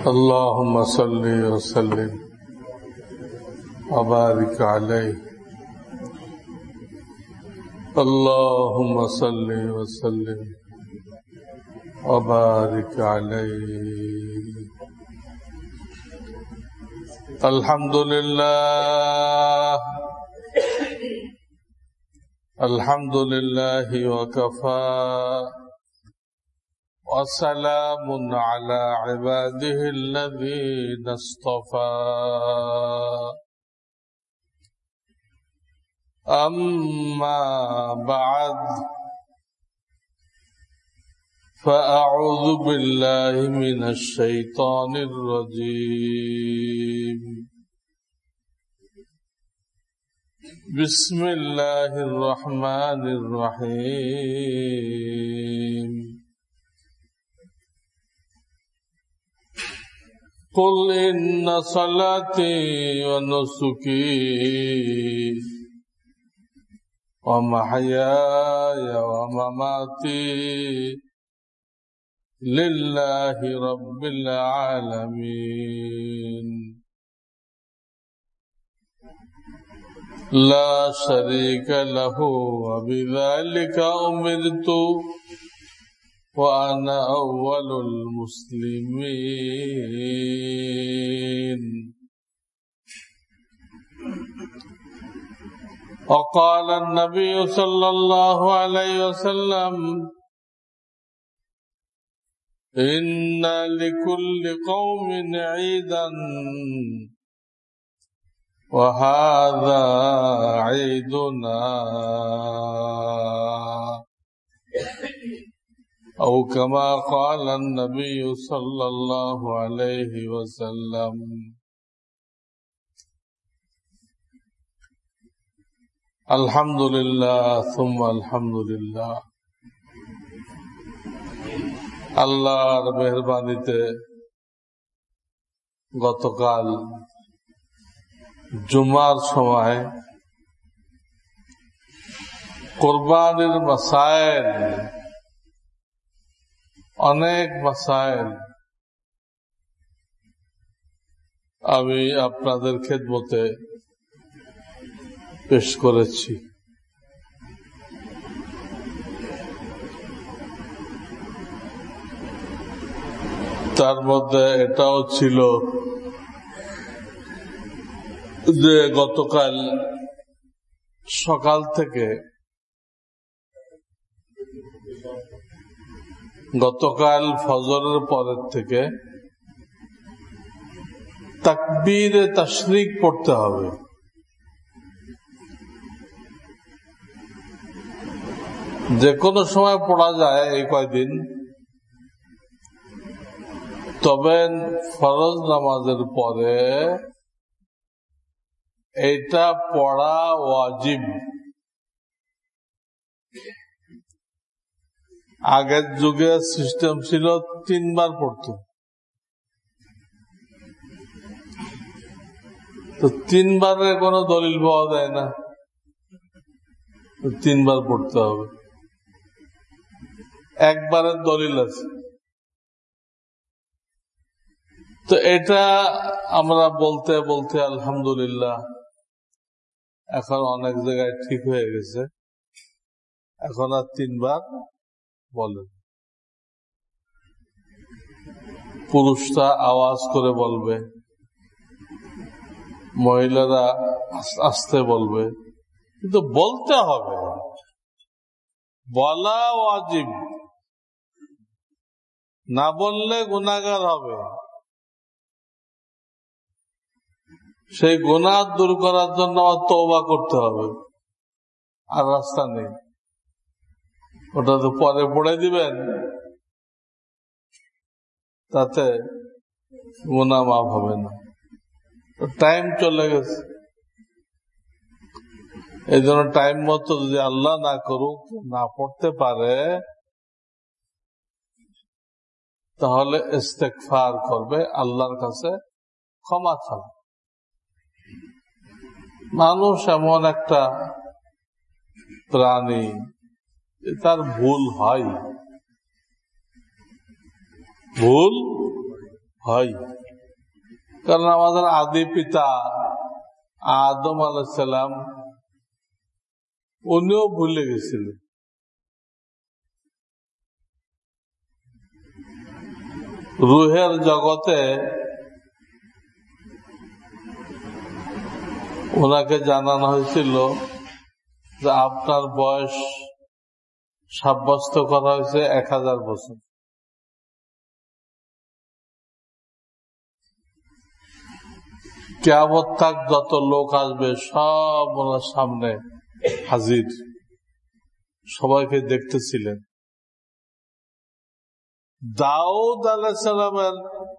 اللهم صل وسلم وبارك عليه اللهم صل وسلم وبارك عليه الحمد لله وكفى وسلام على عباده الذين اصطفى أما بعد فأعوذ بالله من الشيطان الرجيم بسم الله الرحمن الرحيم قل إن صلاتي ونسكي ومحياي ومماتي لله رب العالمين لا شريك له وبذلك أمرت وأنا أول المسلمين وقال النبي صلى الله عليه وسلم إن لكل قوم عيدا وهذا عيدنا أو كما قال النبي صلى الله عليه وسلم الحمد لله ثم الحمد لله আল্লাহর মেহেরবানিতে গতকাল জুমার সময় কোরবানির মাসাইল অনেক মাসাইল আমি আপনাদের খেদমতে পেশ করেছি। তার মধ্যে এটাও ছিল যে গতকাল সকাল থেকে গতকাল ফজরের পরের থেকে তাকবীরে তাশরিক পড়তে হবে। যে কোনো সময় পড়া যায় এই কয়দিন, তবে ফরজ নামাজের পরে এটা পড়া ওয়াজিব। আগের যুগে সিস্টেম ছিল 3 বার পড়তো, তো 3 বারের কোনো দলিল পাওয়া যায় না, 3 বার পড়তে হবে। একবারের দলিল আছে। তো এটা আমরা বলতে বলতে আলহামদুলিল্লাহ এখন অনেক জায়গায় ঠিক হয়ে গেছে। এখন আর 3 বার বলেন। পুরুষরা আওয়াজ করে বলবে, মহিলারা আস্তে বলবে, কিন্তু বলতে হবে, বলা ওয়াজিব। না বললে গুনাহগার হবে। সেই গুনাহ দূর করার জন্য তওবা করতে হবে, আর রাস্তা নেই। ওটা তো পরে পড়ে দিবেন, তাতে গুনাহ মাফ হবে না। টাইম চলে গেছে। এই জন্য টাইম মতো যদি আল্লাহ না করুক, না পড়তে পারে, তাহলে ইস্তেগফার করবে, আল্লাহর কাছে ক্ষমা চাবে। মানুষ এমন একটা প্রাণী, তার ভুল হয়, ভুল হয়, কারণ আমাদের আদি পিতা আদম আলাইহিস সালাম উনিও ভুলে গেছিলেন। রুহের জগতে ওনাকে জানানো হয়েছিল যে আপনার বয়স সাব্যস্ত করা হয়েছে 1000 বছর। কিয়ামত তাক যত লোক আসবে সব ওনার সামনে হাজির, সবাইকে দেখতেছিলেন। দাউদ আলাইহিস সালামের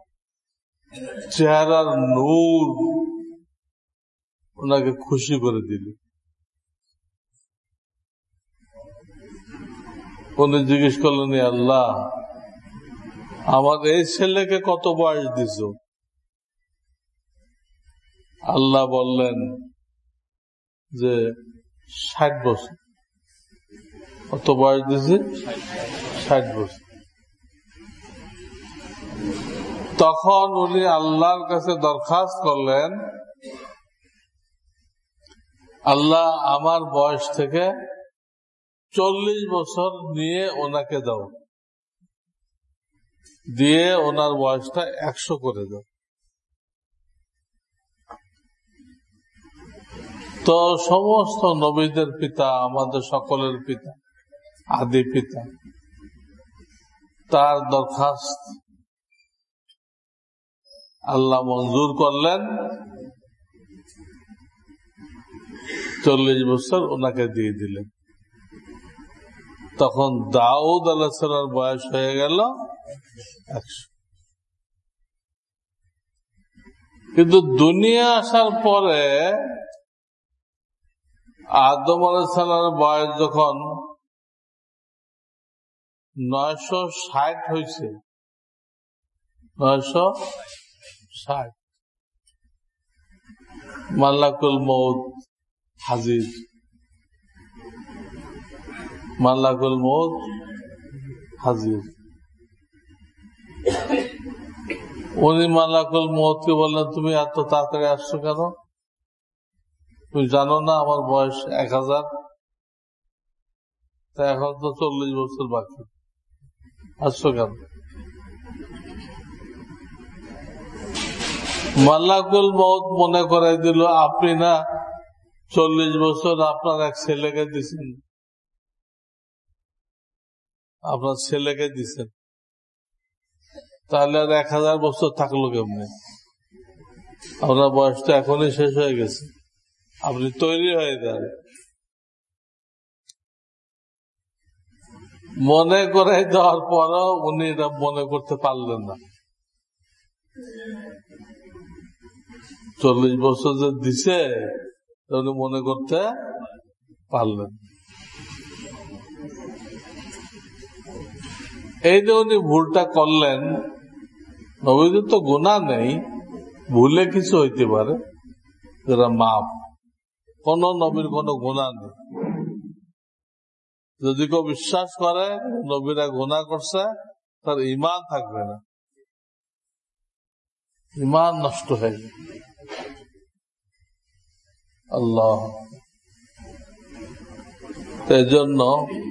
চেহারার নূর ওনাকে খুশি করে দিল। উনি জিজ্ঞেস করলেন, আল্লাহ, আমার এই ছেলেকে কত বয়স দিছ? আল্লাহ বললেন যে 60 বছর। কত বয়স দিছে? 60 বছর। তখন উনি আল্লাহর কাছে দরখাস্ত করলেন, আল্লাহ, আমার বয়স থেকে 40 বছর নিয়ে ওনাকে দাও, দিয়ে ওনার বয়সটা 100 করে দাও। তো সমস্ত নবীদের পিতা, আমাদের সকলের পিতা, আদি পিতা, তার দরখাস্ত আল্লাহ মঞ্জুর করলেন। 40 বছর ওনাকে দিয়ে দিলেন। তখন দাউদ আলাইহিস সালামের বয়স হয়ে গেল 100। কিন্তু দুনিয়া আসার পরে আদম আলাইহিস সালামের বয়স যখন 960 হয়েছে, 960, মালাকুল মউত হাজির। মালাকুল মউত হাজির। উনি মালাকুল মউতকে বললেন, তুমি এত তাড়াতাড়ি আসছো কেন? তুমি জানো না আমার বয়স 1000? তা এখন তো 40 বছর বাকি, আসছো কেন? মালাকুল মউত মনে করাই দিল, আপনি না 40 বছর আপনার এক ছেলেকে দিছেন, আপনার ছেলেকে দিছেন, তাহলে আর 1000 বছর থাকলো কেমনে? আপনার বয়সটা এখনই শেষ হয়ে গেছে, আপনি তৈরি হয়ে যান। মনে করাই দেওয়ার পরও উনি এটা মনে করতে পারলেন না। 40 বছর যে দিছে উনি মনে করতে পারলেন। এই যে উনি ভুলটা করলেন, নবীদের তো গুনাহ নেই, ভুলে কিছু হইতে পারে, যেটা মাপ। কোন নবীর কোন গুনাহ নেই। যদি কেউ বিশ্বাস করে নবীরা গুনাহ করছে, তার ঈমান থাকবে না, ঈমান নষ্ট হয়ে যাবে। আল্লাহ, এই জন্য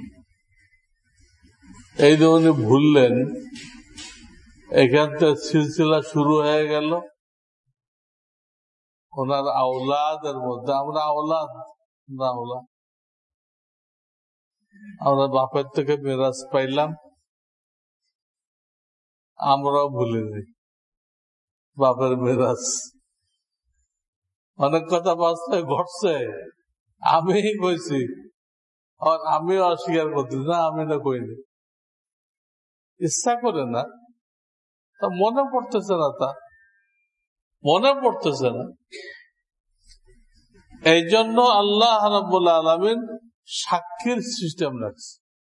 এই যে উনি ভুললেন, এখান থেকে সিলসিলা শুরু হয়ে গেল ওনার আওলাদের মধ্যে। আমরা আওলাদ না, আমরা বাপের থেকে মিরাজ পাইলাম, আমরাও ভুলে যাই বাপের মিরাজ। অনেক কথা বাস্তবে ঘটছে, আমি কইছি, আর আমিও অস্বীকার করতেছি না, আমি না কইনি, ইচ্ছা করে না, তা মনে পড়তেছে না, তা মনে পড়তেছে না। এই জন্য আল্লাহ রাব্বুল আলামিন সাক্ষীর সিস্টেম রাখছে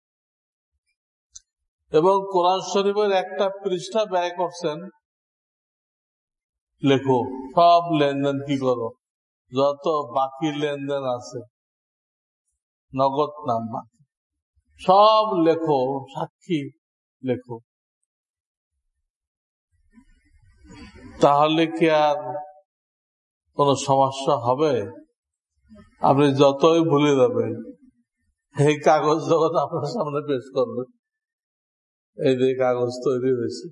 এবং কোরআন শরীফের একটা পৃষ্ঠা ব্যয় করছেন, লেখো সব লেনদেন কি করো, যত বাকি লেনদেন আছে, নগদ নাম বাকি, সব লেখো, সাক্ষী লেখো। তাহলে কি আর কোন সমস্যা হবে? আপনি যতই ভুলে যাবেন, এই কাগজ যখন আপনার সামনে পেশ করবেন, এই যে কাগজ তৈরি হয়েছে,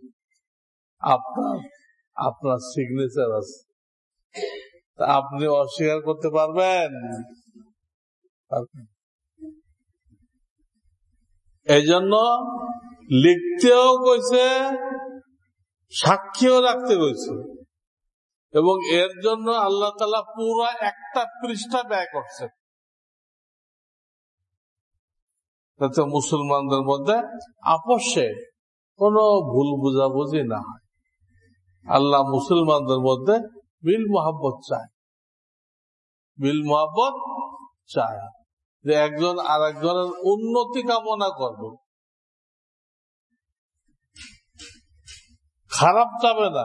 আপনার সিগনেচার আছে, তা আপনি অস্বীকার করতে পারবেন? এই জন্য লিখতেও কইছে, সাক্ষীও রাখতে কইছে, এবং এর জন্য আল্লাহ তাআলা পুরো একটা পৃষ্ঠা ব্যয় করছে, যাতে মুসলমানদের মধ্যে আপসে কোনো ভুল বুঝাবুঝি না হয়। আল্লাহ মুসলমানদের মধ্যে মিল মোহাব্বত চায়, মিল মোহাব্বত চায়, যে একজন আর একজনের উন্নতি কামনা করবে, খারাপ যাবে না।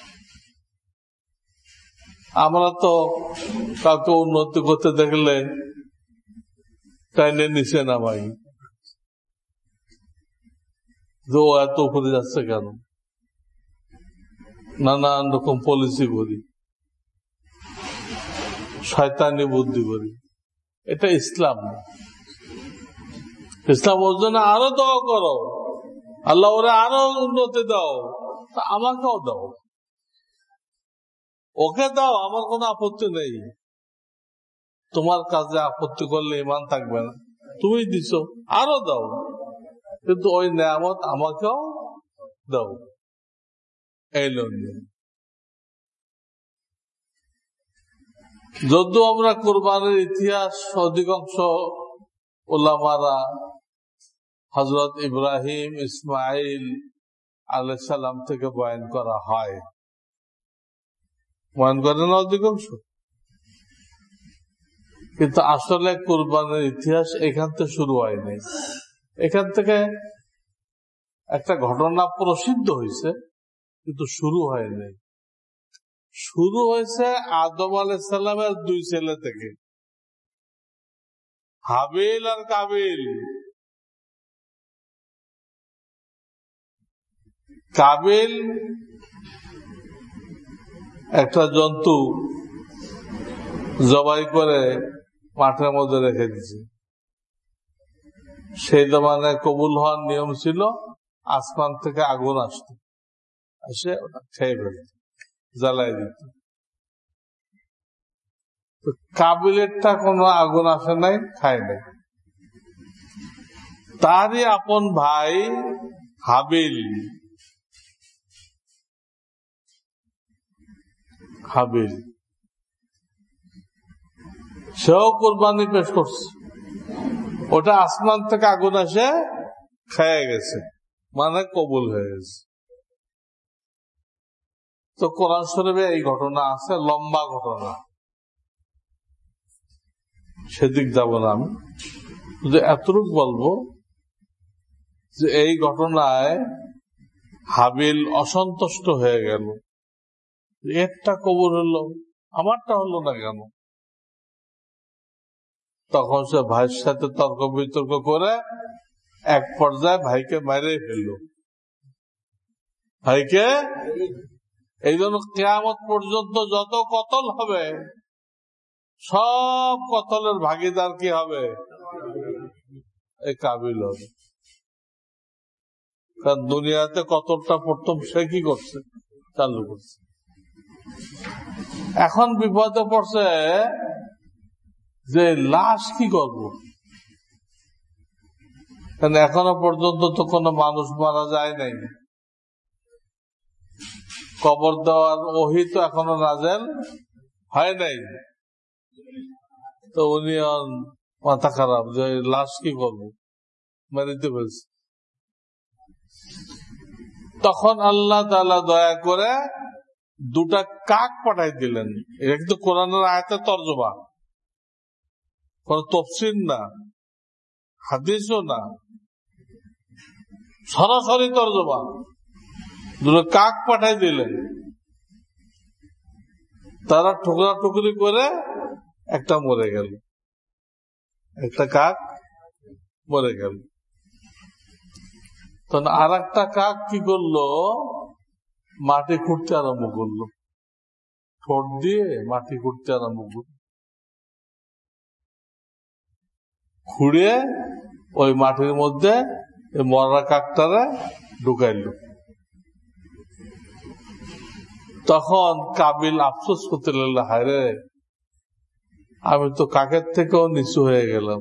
আমরা তো কাউকে উন্নতি করতে দেখলে টাইনে নিচে নামাই, যে ও এত উপরে যাচ্ছে কেন, নানান রকম পলিসি করি, শয়তানি বুদ্ধি করি। এটা ইসলাম না। ইসলাম ওর জন্য আরো দোয়া করো, আল্লাহ ওরা আরো উন্নতি দাও, তা আমাকেও দাও, ওকে দাও, আমার কোনো আপত্তি নেই। তোমার কাজে আপত্তি করলে ইমান থাকবে না, তুমি দিছো, আরো দাও, কিন্তু ওই নেয়ামত আমাকেও দাও। এই যদিও আমরা কোরবানির ইতিহাস অধিকাংশ উলামারা হযরত ইব্রাহিম ইসমাইল আলাইহিস সালাম থেকে বয়ান করা হয়, বয়ান করে না অধিকাংশ, কিন্তু আসলে কোরবানির ইতিহাস এখান থেকে শুরু হয়নি। এখান থেকে একটা ঘটনা প্রসিদ্ধ হয়েছে, কিন্তু শুরু হয়নি। শুরু হয়েছে আদম আলাইহিস সালামের দুই ছেলে থেকে, হাবিল আর কাবিল। কাবিল একটা জন্তু জবাই করে মাঠের মধ্যে রেখে দিয়েছে। সেই জমানায় কবুল হওয়ার নিয়ম ছিল আসমান থেকে আগুন আসতো, এসে ওটা খেয়ে ফেলত, জ্বালাই দিত। কাবিলেরটা কোনো আগুন আসে নাই, খায় নাই। তারই আপন ভাই হাবিল, সেও কোরবানি পেশ করছে, ওটা আসমান থেকে আগুন আসে খেয়ে গেছে, মানে কবুল হয়ে গেছে। তো কোরআন শরীফে এই ঘটনা আছে, লম্বা ঘটনা, সেদিক যাব না আমি, শুধু এতটুকু বলবো যে এই ঘটনায় হাবিল অসন্তুষ্ট হয়ে গেল, এরটা কবুল হলো, আমারটা হলো না কেন। তখন সে ভাইয়ের সাথে তর্ক বিতর্ক করে এক পর্যায়ে ভাইকে মেরে ফেলল। ভাইকে, এই জন্য কিয়ামত পর্যন্ত যত কতল হবে, সব কতলের ভাগীদার কি হবে? এই কাবিল হবে। কারণ দুনিয়াতে কতলটা প্রথম সে কি করছে, চালু করছে। এখন বিপদে পড়ছে যে লাশ কি করব, কারণ এখনো পর্যন্ত তো কোনো মানুষ মারা যায় নাই, কবর দেওয়ার ওহী তো এখনো নাযিল হয় নাই। তো উনি মাথা খারাপ যে লাশ কি করব, মেরিতে ফেলছে। তখন আল্লাহ তাআলা দয়া করে দুটা কাক পাঠাই দিলেন। এটা কিন্তু কোরআনের আয়াতের তরজমা, কোন তাফসীর না, হাদিসও না, সরাসরি তরজমা। দুটো কাক পাঠাই দিলেন, তারা টুকরা টুকরি করে একটা মরে গেল, একটা কাক মরে গেল। তখন আর একটা কাক কি করলো, মাটি খুঁড়তে আরম্ভ করলো, ঠোঁট দিয়ে মাটি খুঁড়তে আরম্ভ করলো, খুঁড়ে ওই মাটির মধ্যে মরা কাকটারে ঢুকাইল। তখন কাবিল আফসোস করতে লাগলো, হায় রে, আমি তো কাকের থেকেও নিচু হয়ে গেলাম।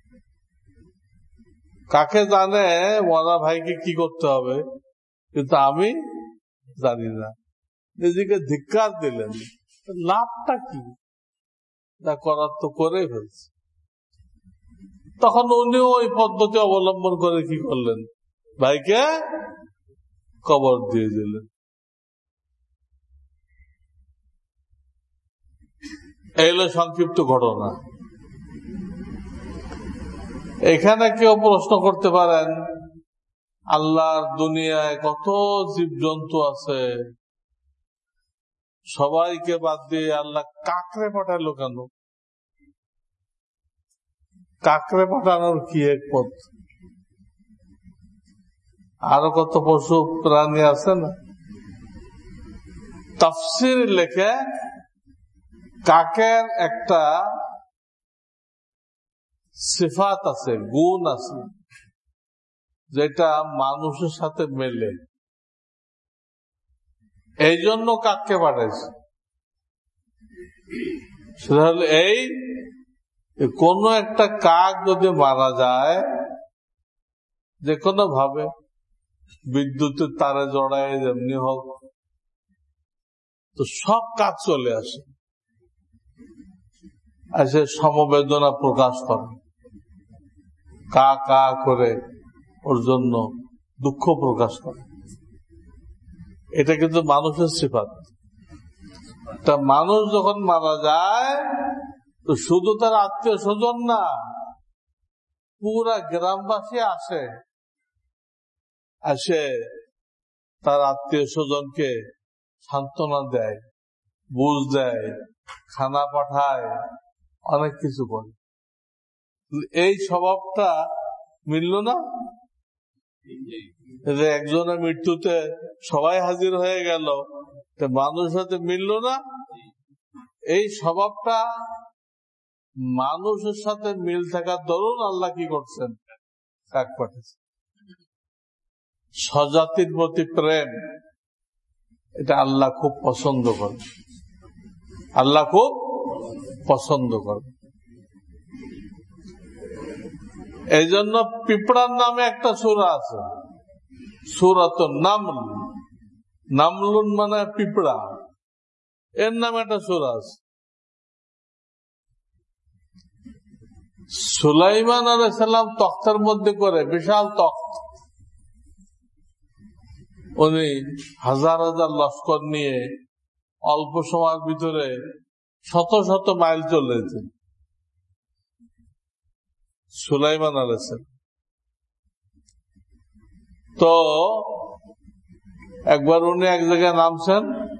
কাকে জানে মরা ভাইকে কি করতে হবে, কিন্তু আমি জানি না। নিজেকে ধিক্কার দিলেন, লাভটা কি, যা করার তো করে ফেলছে। তখন উনিও ওই পদ্ধতি অবলম্বন করে কি করলেন, ভাইকে কবর দিয়ে দিলেন। এই হলো সংক্ষিপ্ত ঘটনা। এখানে কেউ প্রশ্ন করতে পারেন, আল্লাহর দুনিয়ায় কত জীবজন্তু আছে, সবাইকে বাদ দিয়ে আল্লাহ কাকড়ে পাঠালো কেন? কাকড়ে পাঠানোর কি এক পথ? আরো কত পশু প্রাণী আছে না? তাফসীর লেখে কাকের একটা সিফাত আছে, গুণ আছে, যেটা মানুষের সাথে মেলে। এই জন্য কাককে পাঠাইছে। সেটা হলো এই, কোন একটা কাক যদি মারা যায়, যে কোনো ভাবে, বিদ্যুতের তারে জড়ায় যেমনি হোক, তো সব কাক চলে আসে, এসে সমবেদনা প্রকাশ করে, কা কা করে ওর জন্য দুঃখ প্রকাশ করে। এটা কিন্তু মানুষের সিফাত। তা মানুষ যখন মারা যায়, তো শুধু তার আত্মীয় স্বজন না, পুরা গ্রামবাসী আসে, এসে তার আত্মীয় স্বজনকে সান্ত্বনা দেয়, বুঝ দেয়, খানা পাঠায়, অনেক কিছু করে। এই স্বভাবটা মিলল না, যে একজনের মৃত্যুতে সবাই হাজির হয়ে গেল, মানুষের সাথে মিলল না। এই স্বভাবটা মানুষের সাথে মিল থাকার দরুন আল্লাহ কি করছেন, কাক পাঠিয়েছেন। স্বজাতির প্রতি প্রেম, এটা আল্লাহ খুব পছন্দ করে, আল্লাহ খুব পছন্দ করে। এই জন্য পিঁপড়ার নামে একটা সূরা আছে, সূরাতুন নামল। নামলুন মানে পিঁপড়া, এর নামে একটা সূরা আছে। সুলাইমান আলাইহিস সালাম তখ্তের মধ্যে করে, বিশাল তখ্ত, উনি হাজার হাজার লস্কর নিয়ে অল্প সময়ের ভিতরে শত শত মাইল চলেছেন সুলাইমান আলাইহিস সালাম। তো একবার উনি এক জায়গায় নামছেন,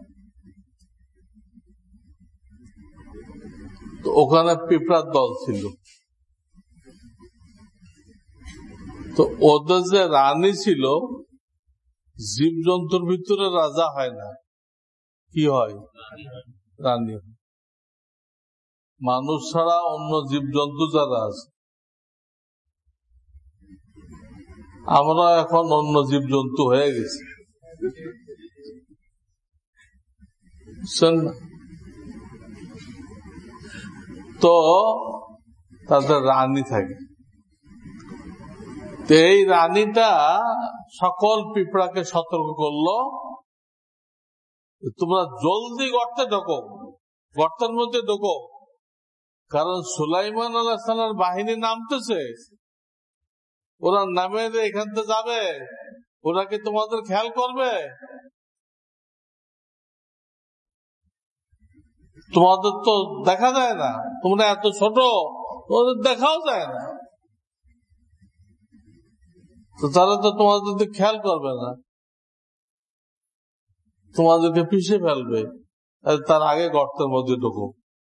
তো ওখানে পিঁপড়ার দল ছিল। তো ওদের যে রানী ছিল, জীবজন্তুর ভিতরে রাজা হয় না, কি হয়, রানী। মানুষ ছাড়া অন্য জীবজন্তু যারা আছে, আমরা এখন অন্য জীবজন্তু হয়ে গেছি, তো তাদের রানী থাকে। এই রানীটা সকল পিঁপড়াকে সতর্ক করলো, তোমরা জলদি গর্তে ঢোকো, গর্তের মধ্যে ঢোকো, কারণ সুলাইমান আলাইহিস সালামের বাহিনী নামতেছে, ওরা নামে এখান থেকে যাবে, ওরা কি তোমাদের খেয়াল করবে? তোমাদের তো দেখা যায় না, তোমরা এত ছোট, তোমাদের দেখাও যায় না, তো তারা তো তোমাদের খেয়াল করবে না, তোমাদেরকে পিছিয়ে ফেলবে। তার আগে গর্তের মধ্যে ঢুকো।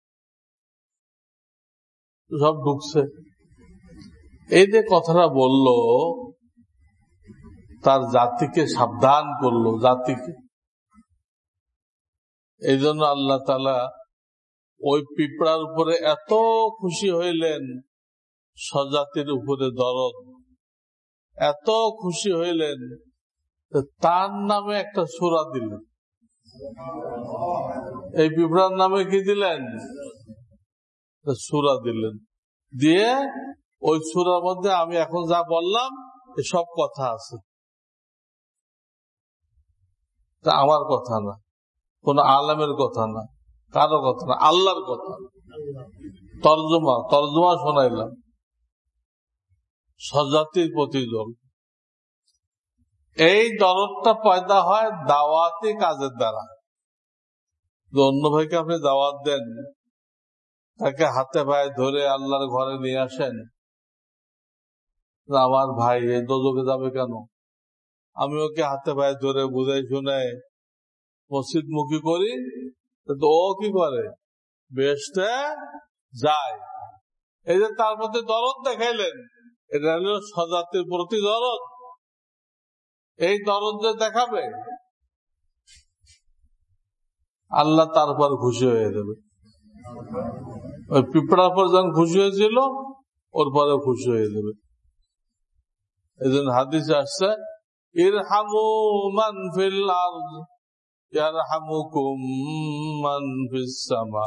সব ঢুকছে। এই যে কথাটা বললো, তার জাতিকে সাবধান করলো, জাতিকে এই জন্য আল্লাহ তাআলা ওই পিঁপড়ার উপরে এত খুশি হইলেন, স্বজাতির উপরে দরদ, এত খুশি হইলেন তার নামে একটা সূরা দিলেন। এই পিঁপড়ার নামে কি দিলেন? সূরা দিলেন। দিয়ে ওই সূরার মধ্যে আমি এখন যা বললাম এসব কথা আছে, তা আমার কথা না, কোন আলেমের কথা না, কারো কথা না, আল্লাহর কথা। তর্জমা শোনাইলাম। স্বজাতির প্রতি দরদ, এই দরদটা পয়দা হয় দাওয়াতি কাজের দ্বারা। অন্য ভাইকে আপনি দাওয়াত দেন, তাকে হাতে পায়ে ধরে আল্লাহর ঘরে নিয়ে আসেন, আমার ভাই এই দোজখে যাবে কেন, আমি ওকে হাতে পায়ে ধরে বুঝাই শুনে মসজিদ মুখী করি, তো ও কি করে? বেহেশতে যায়। এই যে তার প্রতি দরদ দেখাইলেন, এটা হলো স্বজাতির প্রতি দরদ। এই দরদ যে দেখাবে, আল্লাহ তার উপর খুশি হয়ে যাবে। ওই পিঁপড়ার পর যখন খুশি হয়েছিল, ওর পরে খুশি হয়ে যাবে। এই জন্য হাদিসে আসছে, ইরহামু মান ফিল আরদ ইয়ারহামুকুম মান ফিস সামা।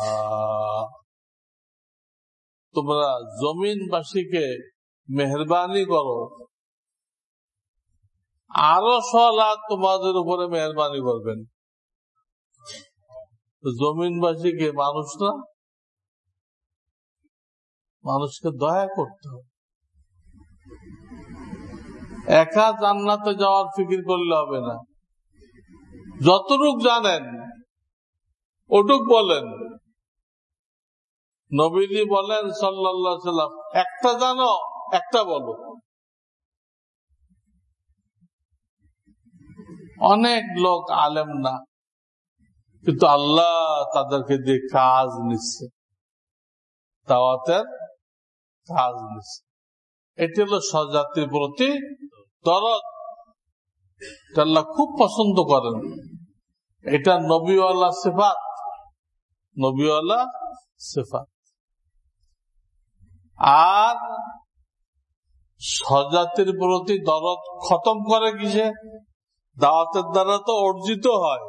তোমরা জমিনবাসীকে মেহেরবানি করো, আরো আল্লাহ তোমাদের উপরে মেহেরবানি করবেন। জমিনবাসীকে, মানুষ না, মানুষকে দয়া করতে হবে। একা জান্নাতে যাওয়ার ফিকির করলে হবে না। যতটুক জানেন ওটুক বলেন। নবীজি বলেন সাল্লাল্লাহু আলাইহি সাল্লাম, একটা জানো একটা বলো। অনেক লোক আলেম না, কিন্তু আল্লাহ তাদেরকে দিয়ে কাজ নিচ্ছে, দাওয়াতের কাজ নিচ্ছে। এটি হলো স্বজাতির প্রতি দরদ। আল্লাহ খুব পছন্দ করেন। এটা নবীওয়ালা সিফাত, নবীওয়ালা সিফাত। আর স্বজাতির প্রতি দরদ খতম করে কিসে? দাওয়াতের দ্বারা তো অর্জিত হয়।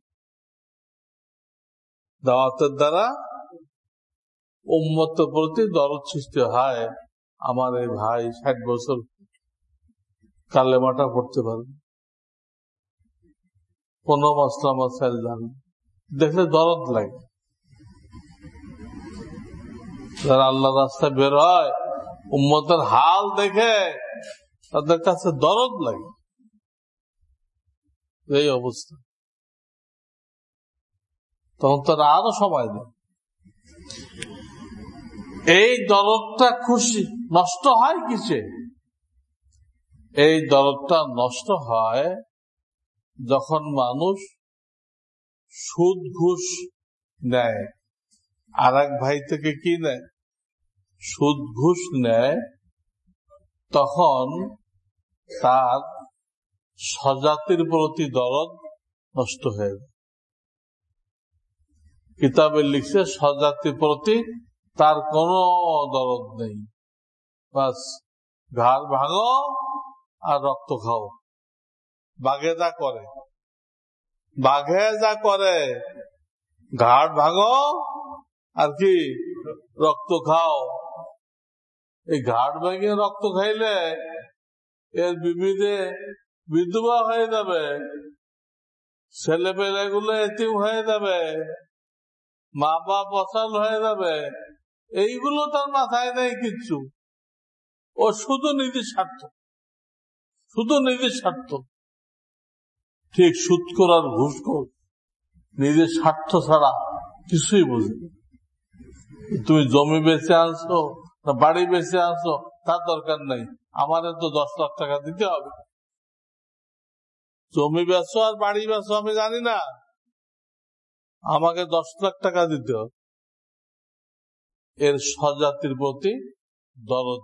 দাওয়াতের দ্বারা উম্মতের প্রতি দরদ সৃষ্টি হয়। আমার এই ভাই 60 বছর কালেমাটা পড়তে পারবে, 15 মাসলা মাসাইল জানে, দেখলে দরদ লাগে। যারা আল্লাহ রাস্তায় বের হয়, উম্মতের হাল দেখে তাদের কাছে দরদ লাগে। এই অবস্থা, তখন তারা আরো সময় দেয়। এই দরদটা খুশি নষ্ট হয় কিসে? এই দরদটা নষ্ট হয় যখন মানুষ সুদ ঘুষ নেয়, আর এক ভাই থেকে কি নেয়, সুদ ঘুষ নেয়, তখন তার স্বজাতির প্রতি দরদ নষ্ট হয়ে যায়। কিতাবে লিখছে স্বজাতির প্রতি তার কোনো দরদ নেই, বাস ঘাড় ভাঙো আর রক্ত খাও। বাঘে যা করে, বাঘে যা করে, ঘাড় ভাঙো আর কি রক্ত খাও। এই ঘাড় ভেঙে রক্ত খাইলে এর বিবিধে বিধবা হয়ে যাবে, ছেলে পেলে গুলো এতিম হয়ে যাবে, মা বাপ অচল হয়ে যাবে। এইগুলো তার মাথায় নেই কিচ্ছু। ও শুধু নিজের স্বার্থ, শুধু নিজের স্বার্থ। ঠিক সুদখোর আর ঘুষখোর নিজের স্বার্থ ছাড়া কিছুই বোঝে। তুমি জমি বেচে আনছো না বাড়ি বেচে আনছো তার দরকার নাই, আমাদের তো 10 লাখ টাকা দিতে হবে। জমি বেচো আর বাড়ি বেচো আমি জানি না, আমাকে 10 লাখ টাকা দিতে হবে। এর স্বজাতির প্রতি দরদ।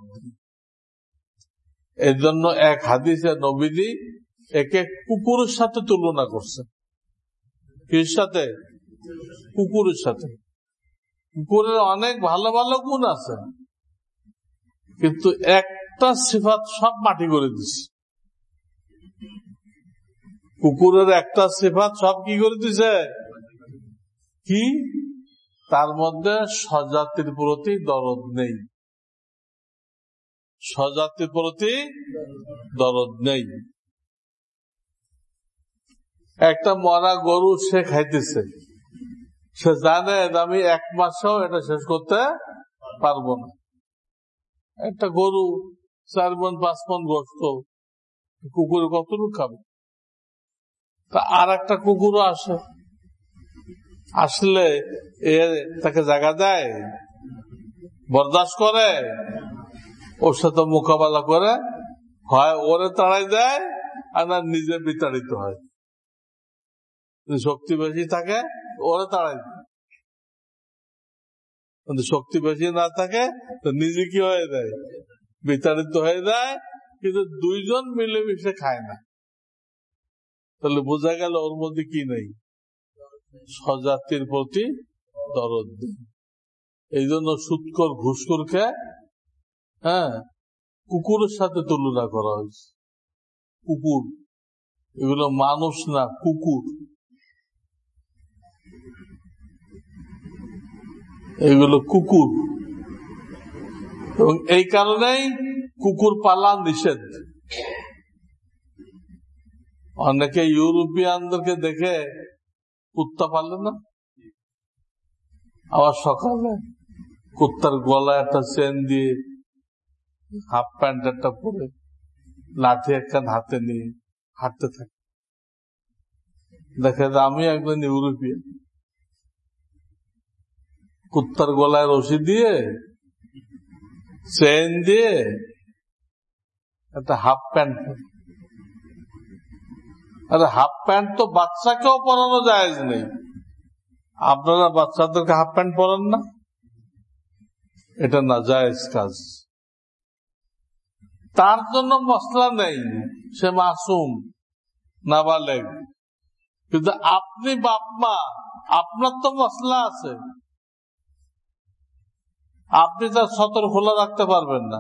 এর জন্য এক হাদিসে নবীজি একে কুকুরের সাথে তুলনা করছেন। কির সাথে? কুকুরের সাথে। কুকুরের অনেক ভালো ভালো গুণ আছে, কিন্তু একটা সিফাত সব মাটি করে দিছে। কুকুরের একটা সিফাত সব কি করে দিছে? কি? তার মধ্যে স্বজাতির প্রতি দরদ নেই। স্বজাতির প্রতি দরদ নেই। একটা মরা গরু সে খাইতেছে, সে জানে আমি 1 মাসেও এটা শেষ করতে পারবো না। একটা গরু 4 মণ 5 মণ গোশত, কুকুর কতটুকু খাবে? তা আর একটা কুকুরও আসলে তাকে জায়গা দেয়, বরদাস্ত করে, ওর সাথে মোকাবেলা করে, হয় ওরে তাড়াই দেয় আর না নিজে বিতাড়িত হয়। শক্তি বেশি থাকে ওরে তাড়াই দেয়, কিন্তু শক্তি বেশি না থাকে তো নিজে কি হয়ে যায়? বিতাড়িত হয়ে যায়। কিন্তু দুইজন মিলেমিশে খায় না, তাহলে বোঝা গেল ওর মধ্যে কি নেই? স্বজাতির প্রতি দরদ নেই। এই জন্য সুৎখোর ঘুষখোরকে কুকুরের সাথে তুলনা করা হয়েছে। কুকুর, এগুলো মানুষ না, কুকুর। এগুলো কুকুর, এবং এই কারণেই কুকুর পালা নিষেধ। অনেকে ইউরোপিয়ানদেরকে দেখে কুত্তা পালে না, আবার সকালে কুত্তার গলায় একটা চেন দিয়ে, হাফ প্যান্ট একটা পরে, লাঠি একটা হাতে নিয়ে হাঁটতে থাকে। দেখে আমি একজন ইউরোপিয়ান, কুত্তার গলায় রশি দিয়ে, চেন দিয়ে, একটা হাফ প্যান্ট পরে। আরে হাফ প্যান্ট তো বাচ্চাকেও পরানো জায়েজ নেই। আপনারা বাচ্চাদেরকে হাফ প্যান্ট পরান না, এটা না জায়েজ কাজ। তার জন্য মসলা নেই, সে মাসুম, নাবালেগ। কিন্তু আপনি বাপ মা, আপনার তো মসলা আছে, আপনি তার সতর খোলা রাখতে পারবেন না।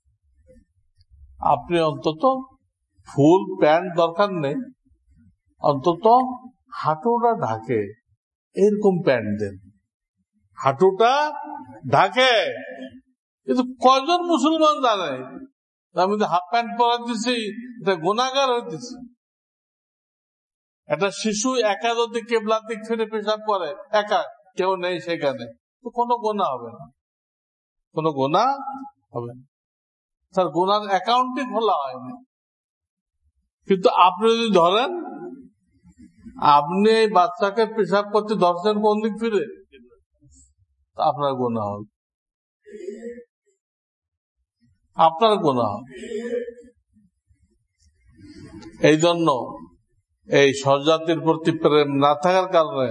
আপনি অন্তত ফুল প্যান্ট দরকার নেই, অন্তত হাঁটুটা ঢাকে এরকম প্যান্ট দেন, হাঁটুটা ঢাকে। কিন্তু কয়জন মুসলমান জানে আমি তো হাফ প্যান্ট পরা দিচ্ছি, এটা গুনাহগার হইতেছি। একটা শিশু একা যদি কেবলার দিক ফিরে পেশাব করে, একা, কেউ নেই সেখানে, তো কোনো গুনাহ হবে না, কোনো গুনাহ হবে না, তার গুনার অ্যাকাউন্টই খোলা হয়নি। কিন্তু আপনি যদি ধরেন, আপনি এই বাচ্চাকে পেশাব করতে ধরছেন কোন দিক ফিরে, আপনার গুনাহ হবে, আপনার গুনাহ হবে। এই জন্য এই স্বজাতির প্রতি প্রেম না থাকার কারণে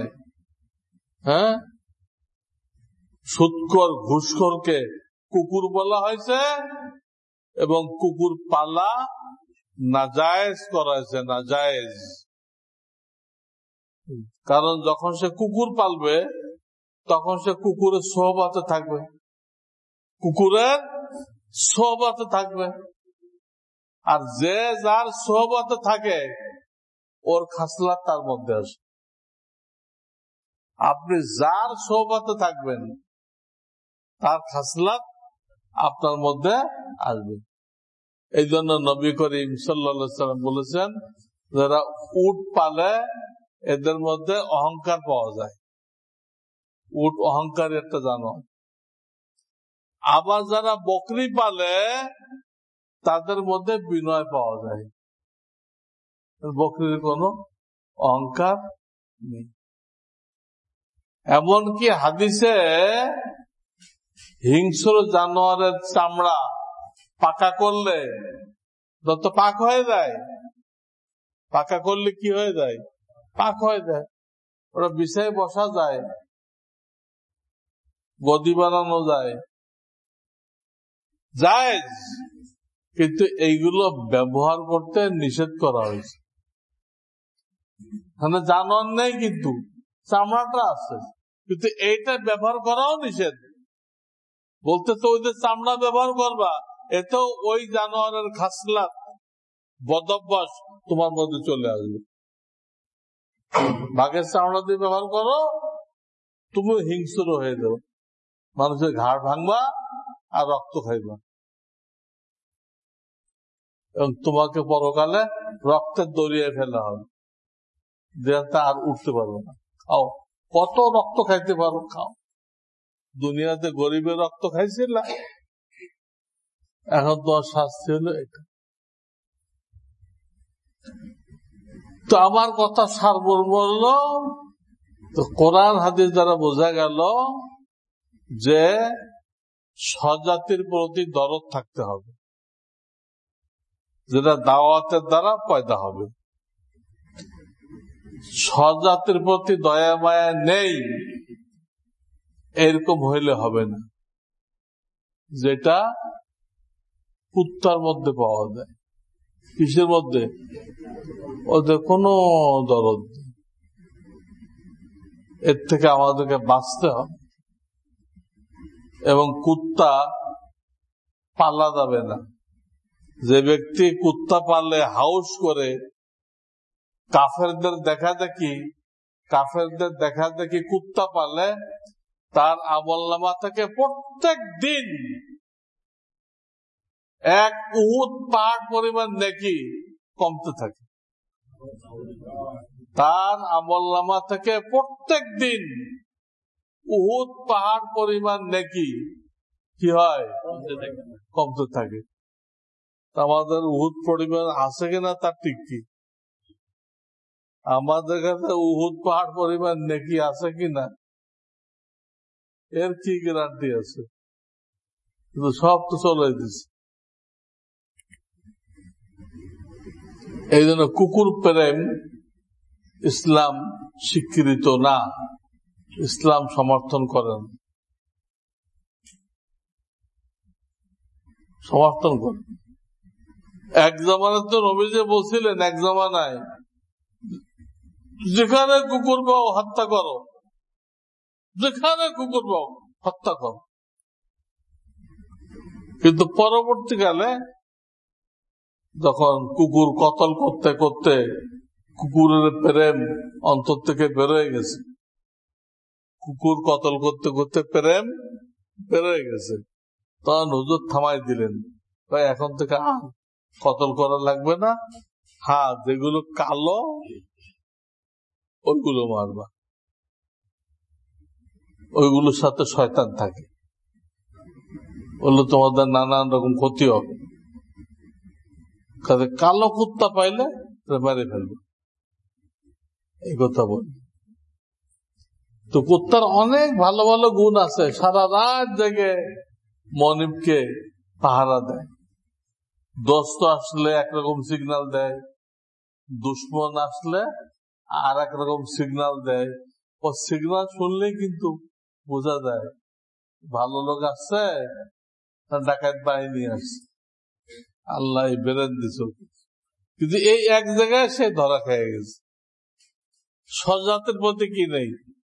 সুৎখোর ঘুষখোরকে কুকুর বলা হয়েছে, এবং কুকুর পালা নাজায়েজ করা হয়েছে, নাজায়েজ। কারণ যখন সে কুকুর পালবে তখন সে কুকুরের সোহবতে থাকবে, কুকুরের সোহবতে থাকবে। আর যে যার সোহবতে থাকে ওর খাসলাত তার মধ্যে আসে। আপনি যার সোহবতে থাকবেন তার খাসলাত আপনার মধ্যে আসবে। এই জন্য নবী করিম সাল্লাল্লাহু আলাইহি ওয়াসাল্লাম বলেছেন, যারা উট পালে এদের মধ্যে অহংকার পাওয়া যায়। উট অহংকার একটা জানোয়ার। আবার যারা বকরি পালে তাদের মধ্যে বিনয় পাওয়া যায়, বকরির কোনো অহংকার নেই। এমনকি হাদিসে হিংস্র জানোয়ারের চামড়া পাকা করলে যত পাক হয়ে যায়, পাকা করলে কি হয়ে যায়? পাক হয়ে যায়। ওরা বিছায় বসা যায়, গদি বানানো যায়, জায়েজ। কিন্তু এইগুলো ব্যবহার করতে নিষেধ করা হয়েছে। জানোয়ার নেই, কিন্তু চামড়াটা আছে, কিন্তু এইটা ব্যবহার করাও নিষেধ। বলতে তো ওই যে চামড়া ব্যবহার করবা, এতেও ওই জানোয়ারের খাসলাত বদভ্যাস তোমার মধ্যে চলে আসবে। বাঘের চামড়া দিয়ে ব্যবহার করো, তুমিও হিংস্র হয়ে যাও, মানুষের ঘাড় ভাঙবা আর রক্ত খাইবা, এবং তোমাকে পরকালে রক্তের দরিয়ায় ফেলা হবে, যেটা আর উঠতে পারবো না। খাও, কত রক্ত খাইতে পারো খাও। দুনিয়াতে গরিবের রক্ত খাইছিল, এখন তোমার শাস্তি হলো এটা। তো আমার কথা সারমর্ম হলো, তো কোরআন হাদিস দ্বারা বোঝা গেল যে স্বজাতির প্রতি দরদ থাকতে হবে, যেটা দাওয়াতের দ্বারা পয়দা হবে। স্বজাতির প্রতি দয়া মায়া নেই এরকম হইলে হবে না, যেটা কুত্তার মধ্যে পাওয়া যায়। কিসের মধ্যে? ওদের কোনো দরদ নেই। এর থেকে আমাদেরকে বাঁচতে হবে, এবং কুত্তা পালা যাবে না। যে ব্যক্তি কুত্তা পাললে হাউস করে, কাফেরদের দেখা দেখি কুত্তা পালে, তার আমলনামা থেকে প্রত্যেক দিন 1 উহুদ পাহাড় পরিমাণ নেকি কমতে থাকে। তার আমলনামা থেকে প্রত্যেক দিন উহুদ পাহাড় পরিমাণ নেকি কি হয়? কমতে থাকে। আমাদের উহুদ পরিমাণ আছে কিনা তার ঠিক কি, আমাদের কাছে উহুদ পাহাড় পরিমাণ নেকি আছে কিনা এর কি গ্যারান্টি আছে? কিন্তু সব তো চলে দিচ্ছে। এই জন্য কুকুর প্রেম ইসলাম স্বীকৃত না, ইসলাম সমর্থন করেন, এক জামানায় তো নবীজি বলছিলেন, এক জামানায় যেখানে কুকুর পাও হত্যা করো, যেখানে কুকুর পাও হত্যা করো। কিন্তু পরবর্তীকালে যখন কুকুর কতল করতে করতে কুকুরের প্রেম অন্তর থেকে বেরোয় গেছে, কুকুর কতল করতে করতে প্রেম বেরোয় গেছে, তখন হুজুর থামাই দিলেন, ভাই এখন থেকে কতল করা লাগবে না, হ্যাঁ যেগুলো কালো ওইগুলো মারবা, ওইগুলোর সাথে শয়তান থাকে, বললো তোমাদের নানান রকম ক্ষতি হবে, কালো কুত্তা পাইলে মেরে ফেলবে, এই কথা বল। তো কুত্তার অনেক ভালো ভালো গুণ আছে, সারা রাত জেগে মনিবকে পাহারা দেয়, দোস্ত আসলে একরকম সিগন্যাল দেয়, দুশ্মন আসলে আর একরকম সিগন্যাল দেয়। ও সিগন্যাল শুনলেই কিন্তু বোঝা যায় ভালো লোক আসছে, ডাকাত বাহিনী আসছে, আল্লাহ বেরেন দিছ। কিন্তু এই এক জায়গায় সে ধরা খেয়ে গেছে, স্বজাতের প্রতি কি নেই,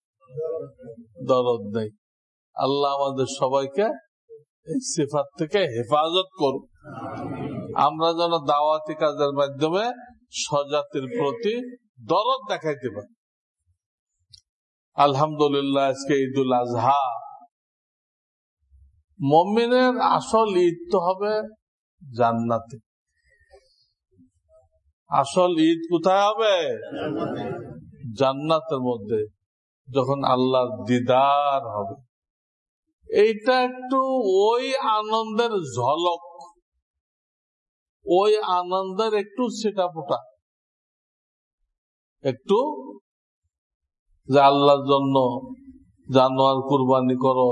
দরদ নেই। আল্লাহ আমাদের সবাইকে এই সিফাত থেকে হেফাজত করুক, আমরা যেন দাওয়াতি কাজের মাধ্যমে স্বজাতির প্রতি দরদ দেখাইতে পারি। আলহামদুলিল্লাহ, আজকে ঈদুল আজহা। মুমিনের আসল ঈদ তো হবে জান্নাতে। আসল ঈদ কোথায় হবে? জান্নাতের মধ্যে, যখন আল্লাহর দিদার হবে। এইটা একটু ওই আনন্দের ঝলক, ওই আনন্দের একটু ছিটাফোঁটা, একটু যে আল্লাহর জন্য জানোয়ার কুরবানি করো,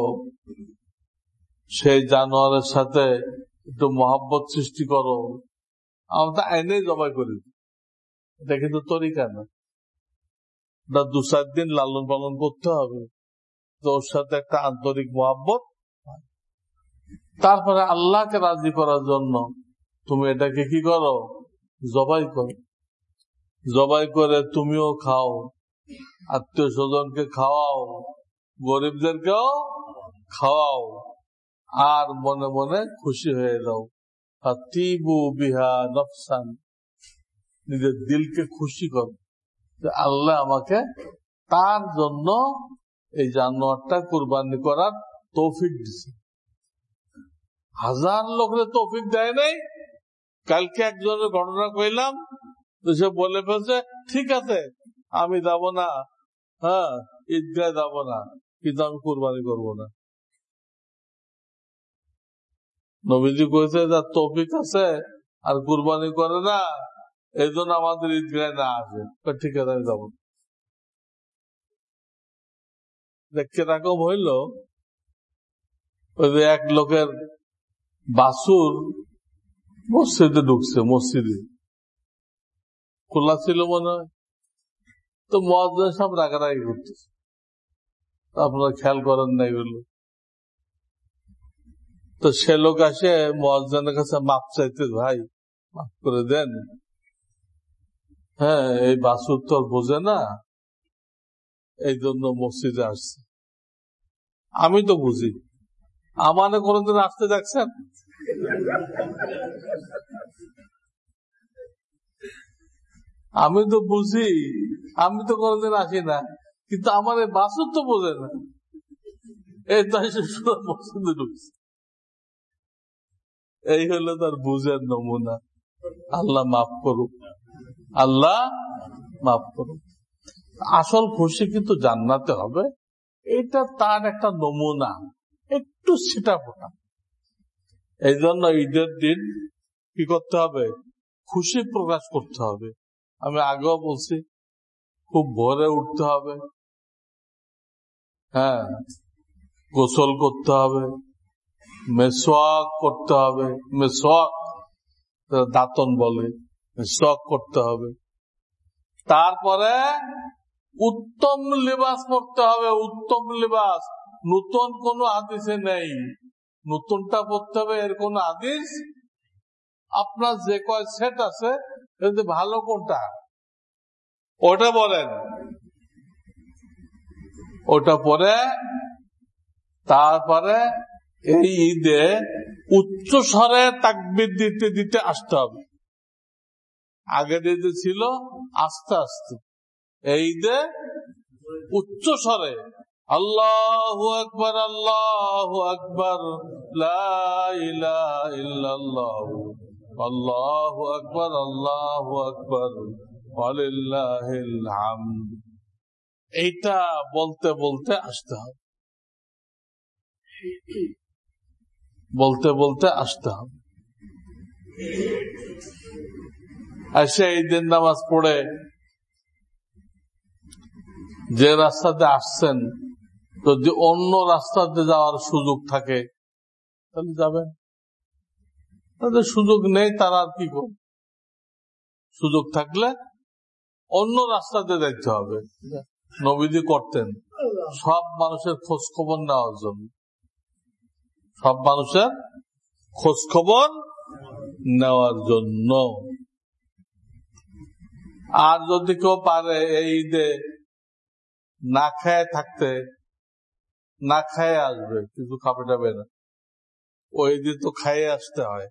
সেই জানোয়ারের সাথে একটু মহব্বত সৃষ্টি করো। আমরা আইনেই জবাই করি, এটা কিন্তু তরিকা না। 2-4 দিন লালন পালন করতে হবে, তোর সাথে একটা আন্তরিক মহব্বত, তারপরে আল্লাহকে রাজি করার জন্য তুমি এটাকে কি করো? জবাই করো। জবাই করে তুমিও খাও, আত্মীয় স্বজনকে খাওয়াও, গরিবদেরকেও খাওয়াও, আর মনে মনে খুশি হয়ে যাও। ফাতিবু বিহা নফসান, নিজের দিলকে খুশি করো যে আল্লাহ আমাকে তার জন্য এই জানোয়ারটা কুরবানি করার তৌফিক দিছে। হাজার লোকের তৌফিক দেয় নাই। কালকে একজনের ঘটনা কইলাম, তো সে বলে ফেলছে ঠিক আছে আমি যাব না, হ্যাঁ ঈদগাহ যাব না, কিন্তু আমি কুরবানি করব না। নবীজি কইছে যার তৌফিক আছে আর কুরবানি করে না, এই জন্য আমাদের ঈদগাহে না আসে। ঠিক আছে আমি যাব। দেখতে রকম হইল, ওই যে এক লোকের বাছুর মসজিদে ঢুকছে, মসজিদে খোলা ছিল মনে হয়, তো মুয়াজ্জিন সব রাগারাগি করতেছে। আপনারা খেয়াল করেন না এগুলো। তো সে লোক আসে মুয়াজ্জিনের কাছে মাপ চাইতে, ভাই মাফ করে দেন, হ্যাঁ এই বাছুর তো বোঝে না, এই জন্য মসজিদে আসছে। আমি তো বুঝি, আমাকে কোনদিন আসতে দেখছেন? আমি তো বুঝি, আমি তো কোনদিন আসি না, কিন্তু আমার এই বাছুর তো বোঝে না, এই তো মসজিদে ঢুকছে। এই হলো তার বুঝের নমুনা। আল্লাহ মাফ করুক, আল্লাহ মাফ করুক। আসল খুশি কিন্তু জান্নাতে হবে, এটা তার একটা নমুনা, একটু ছিটা ফোটা। এই জন্য ঈদের দিন কি করতে হবে? খুশি প্রকাশ করতে হবে। আমি আগেও বলছি, খুব ভোরে উঠতে হবে, হ্যাঁ গোসল করতে হবে, মেসওয়াক করতে হবে, মেসওয়াক দাঁতন বলে, মেসওয়াক করতে হবে। তারপরে উত্তম লিবাস পরতে হবে, উত্তম লিবাস। নতুন কোন হাদিসে নেই, নতুনটা পরতে হবে এর কোন হাদিস। আপনার যে কয় সেট আছে ভালো কোনটা ওটা বলেন, ওটা পরে তারপরে এই ঈদে উচ্চ স্বরে তাকবীর দিতে দিতে আসতে হবে। আগের ঈদে ছিল আস্তে আস্তে, এই ঈদে উচ্চ স্বরে আল্লাহু আকবার, আল্লাহু আকবার, লা ইলাহা ইল্লাল্লাহু, আল্লাহু আকবার, আল্লাহু আকবার, ওয়ালিল্লাহিল হামদ। এইটা বলতে বলতে আসতে হবে, বলতে বলতে আসতে হবে। এসে ঈদের নামাজ পড়ে যে রাস্তাতে আসছেন, যদি অন্য রাস্তাতে যাওয়ার সুযোগ থাকে তাহলে যাবেন, তাদের সুযোগ নেই, তারা আর কি করবে? সুযোগ থাকলে অন্য রাস্তাতে দেখতে হবে। নবীজি করতেন সব মানুষের খোঁজ খবর নেওয়ার জন্য, সব মানুষের খোঁজ খবর নেওয়ার জন্য। আর যদি কেউ পারে এই ঈদে না খায় থাকতে, না খায় আসবে, কিন্তু খাবে যাবে না, ওই দিন তো খাইয়ে আসতে হয়।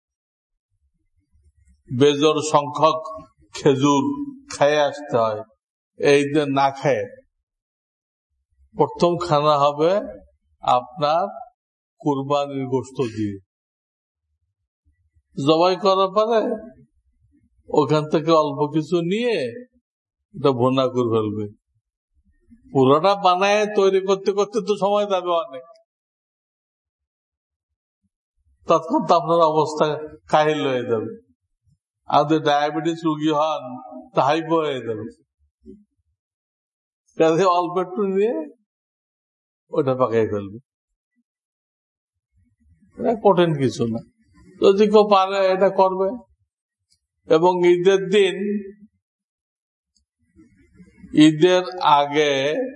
বেজোড় সংখ্যক খেজুর খাইয়ে আসতে হয়। এই দিন না খায় প্রথম খানা হবে আপনার কুরবানির গোশত দিয়ে। জবাই করার পরে ওখান থেকে অল্প কিছু নিয়ে এটা ভুনা করে ফেলবে। পুরোটা বানায় তৈরি করতে করতে তো সময় যাবে অনেক, তখন তো আপনার অবস্থা কাহিল হয়ে যাবে। আর যদি ডায়াবেটিস রোগী হন তা হাইপো হয়ে যাবে। কাজে অল্প একটু নিয়ে ওটা পাকাই ফেলবে, কঠিন কিছু না। যদি কেউ পারে এটা করবে। এবং ঈদের দিন, ঈদের আগে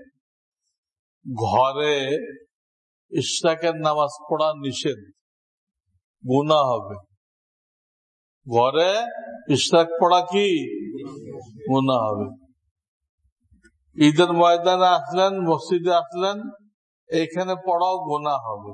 ঘরে ইশরাকের নামাজ পড়া নিষেধ, গুনাহ হবে। ঘরে ইশরাক পড়া কি গুনাহ হবে। ঈদের ময়দানে আসলেন, মসজিদে আসলেন, এইখানে পড়াও গুনাহ হবে।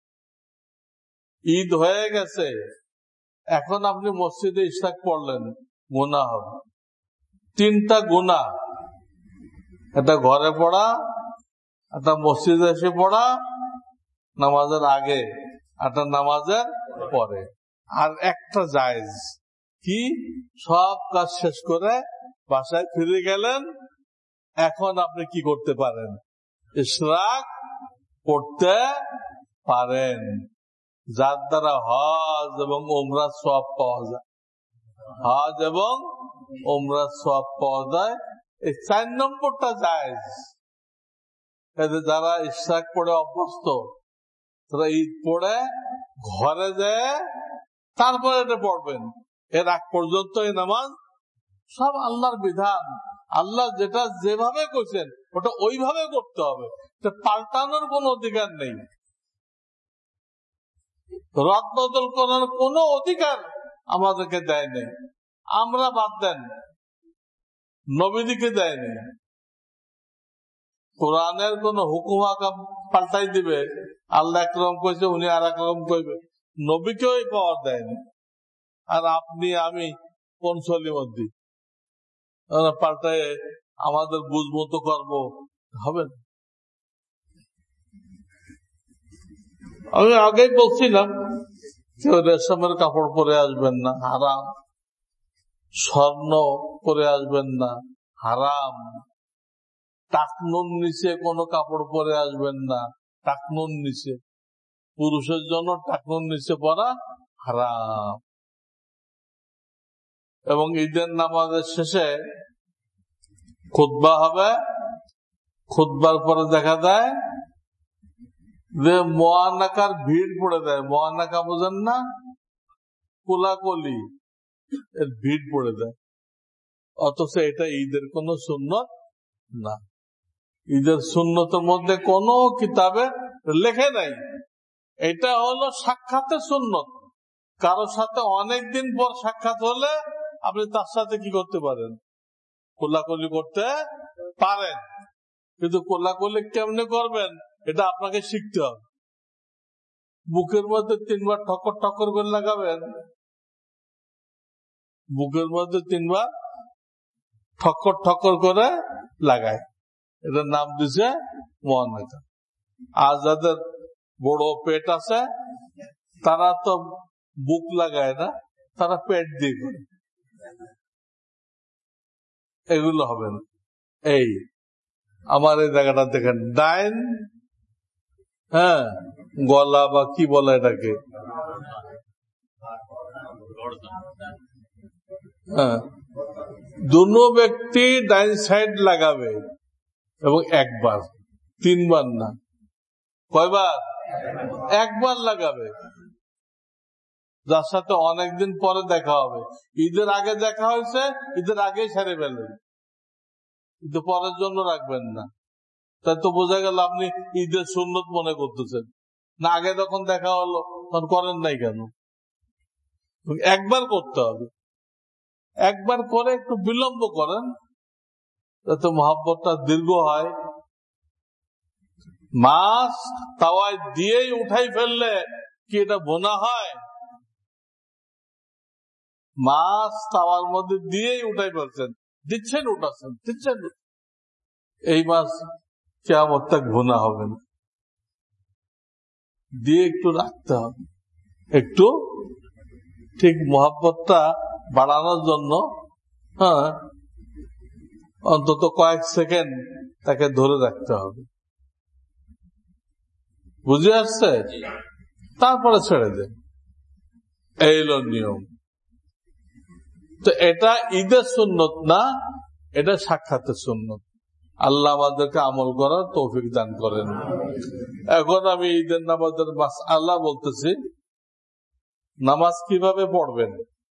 ঈদ হয়ে গেছে, এখন আপনি মসজিদে ইশরাক পড়লেন, গুনাহ হবে। 3টা গুনাহ, একটা ঘরে পড়া, একটা মসজিদে এসে পড়া নামাজের আগে, একটা নামাজের পরে, আর একটা জায়েজ কি, সব কাজ শেষ করে বাসায় ফিরে গেলেন, এখন আপনি কি করতে পারেন, ইশরাক করতে পারেন, যার দ্বারা হজ এবং উমরার সওয়াব পাওয়া যায়। হজ এবং উমরার সওয়াব পাওয়া যায়। এই 4 নম্বরটা জায়েজ। যারা ইশরাক পড়ে অভ্যস্ত, তারা ঈদ পড়ে ঘরে যায়, তারপরে এটা পড়বেন। এর আগ পর্যন্ত এই নামাজ সব আল্লাহর বিধান, আল্লাহ যেটা যেভাবে করছেন ওটা ওইভাবে করতে হবে, পাল্টানোর কোনো অধিকার নেই, রদ বদল করার কোনো অধিকার আমাদেরকে দেয় নেই। আমরা বাদ দেন, নবীদিকে দেয়নি। কোরআনের কোন হুকুম আকাম পাল্টাই দিবে, আল্লাহ একরকম কইছে উনি আর একরকম কইবে, নবীকেও এই পাওয়ার দেয়নি। আর আপনি আমি কোন সলিমদ্দি পাল্টায় আমাদের বুঝ মতো করবো, হবে না। আমি আগেই বলছিলাম, কেউ রেশমের কাপড় পরে আসবেন না, হারাম। স্বর্ণ পরে আসবেন না, হারাম। টাকনুর নিচে কোনো কাপড় পরে আসবেন না, টাকনুর নিচে, পুরুষের জন্য টাকনুর নিচে পরা হারাম। এবং ঈদের নামাজের শেষে খুতবা হবে, খুতবার পরে দেখা যায় যে মোয়ান্নাকার ভিড় পড়ে দেয়। মোয়ান্নাকা বোঝেন না, কোলাকলি, এর ভিড় পড়ে দেয়। অথচ এটা ঈদের কোন সুন্নত না। ঈদের সুন্নতের মধ্যে কোন কিতাবে লেখে নাই। এটা হলো সাক্ষাতের সুন্নত। কারোর সাথে অনেকদিন পর সাক্ষাৎ হলে আপনি তার সাথে কি করতে পারেন, কোলাকুলি করতে পারেন, কিন্তু কোলাকুলি কেমনে করবেন এটা আপনাকে শিখতে হবে। বুকের মধ্যে 3 বার ঠক্কর ঠক্কর করে লাগাবেন, বুকের মধ্যে 3 বার ঠক্কর ঠক্কর করে লাগায়, এটার নাম দিছে মোয়ান্নাকা। আর যাদের বড় পেট আছে তারা তো বুক লাগায় না, তারা পেট দিয়ে করে। এগুলো হবে না। এই আমার এই জায়গাটা দেখেন, ডাইন, হ্যাঁ, গলা বা কি বলে এটাকে, হ্যাঁ, দুনো ব্যক্তি ডাইন সাইড লাগাবে, এবং 1 বার, 3 বার না। কয়বার? 1 বার লাগাবে। যার সাথে অনেকদিন পরে দেখা হবে, ঈদের আগে দেখা হয়েছে, ঈদের আগেই ছেড়ে ফেলেন, ঈদের পরের জন্য রাখবেন না। তাই তো বোঝা গেল আপনি ঈদের সুন্নত মনে করতেছেন না, আগে যখন দেখা হলো তখন করেন নাই কেন? 1বার করতে হবে। 1বার করে একটু বিলম্ব করেন, যাতে মহব্বতটা দীর্ঘ হয়। মাছ তাওয়ায় দিয়েই উঠাই ফেললে কি এটা বোনা হয়? মাছ তাওয়ার মধ্যে দিয়েই উঠাই ফেলছেন, দিচ্ছেন উঠাচ্ছেন, দিচ্ছেন, এই মাছ কিয়ামত তাক ভুনা হবে না। দিয়ে একটু রাখতে হবে, একটু ঠিক মহব্বতটা বাড়ানোর জন্য, হ্যাঁ, অন্তত কয়েক সেকেন্ড তাকে ধরে রাখতে হবে। বুঝে আসছে? তারপরে ছেড়ে দেন, এই হলো নিয়ম। তো এটা ঈদের সুন্নত না, এটা সাক্ষাতের সুন্নত। আল্লাহ আমাদেরকে আমল করার তৌফিক দান করেন। এখন আমি ঈদের নামাজের মাসআলা বলতেছি। নামাজ কিভাবে পড়বেন?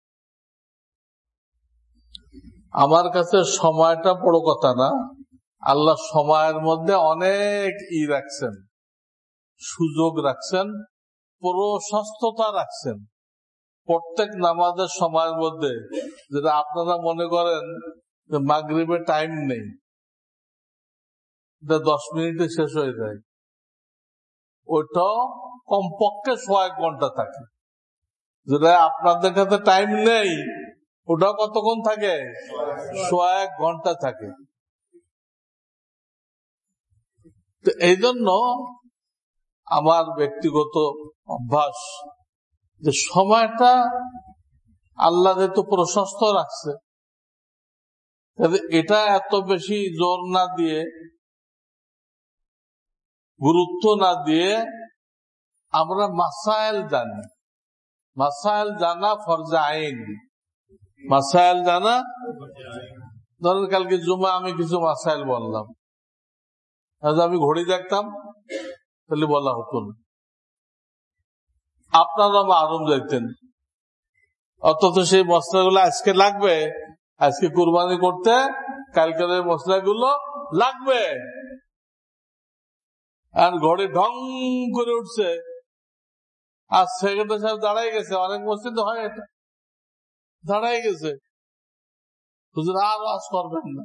আমার কাছে সময়টা বড় কথা না, আল্লাহ সময়ের মধ্যে অনেক রাখছেন, সুযোগ রাখছেন, প্রশস্ততা রাখছেন। প্রত্যেক নামাজের সময়ের মধ্যে, যেটা আপনারা মনে করেন যে মাগরিবে টাইম নেই, 10 মিনিটে শেষ হয়ে যায়, ওইটাও কমপক্ষে 1 ঘন্টা থাকে। যেটা আপনাদের কাছে টাইম নেই, ওটা কতক্ষণ থাকে? 1 ঘন্টা থাকে। তো এই জন্য আমার ব্যক্তিগত অভ্যাস যে সময়টা আল্লাহ যেহেতু প্রশস্ত রাখছে, এটা এত বেশি জোর না দিয়ে, গুরুত্ব না দিয়ে আমরা মাসাইল জানি। মাসাইল জানা ফরজে আইন। মাসাইল জানা, ধরেন কালকে জুমা আমি কিছু মাসাইল বললাম, আমি ঘড়ি দেখতাম তাহলে বলা হতো না, আপনারা মাহরুম দেখতেন, অথচ সেই মশলাগুলো আজকে লাগবে, আজকে কুরবানি করতে কালকের মশলাগুলো লাগবে। আর ঘড়ি ঢং করে উঠছে, আর সেক্রেটারি সাহেব দাঁড়াই গেছে, অনেক মসজিদে হয় এটা, দাঁড়াই গেছে, হুজুর আর ওয়াজ করবেন না,